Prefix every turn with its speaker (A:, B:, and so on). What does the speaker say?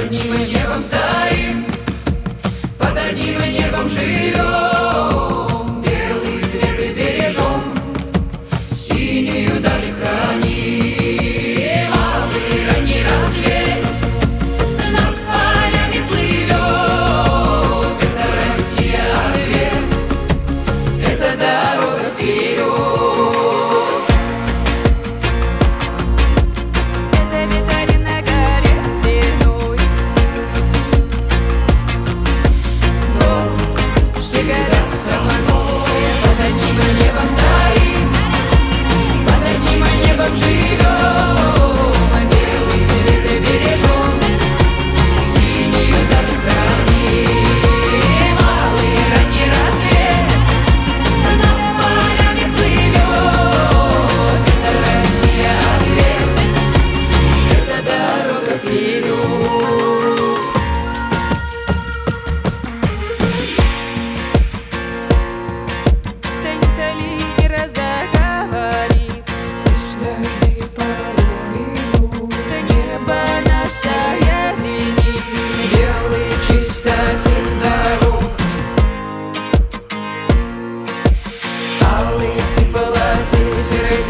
A: одним небом стоим, под одним небом живем, белый свет и бережем, синюю даль храним. Алый ранний рассвет над полями плывет, это Россия ответ, это дорога вперед. Алые птицы,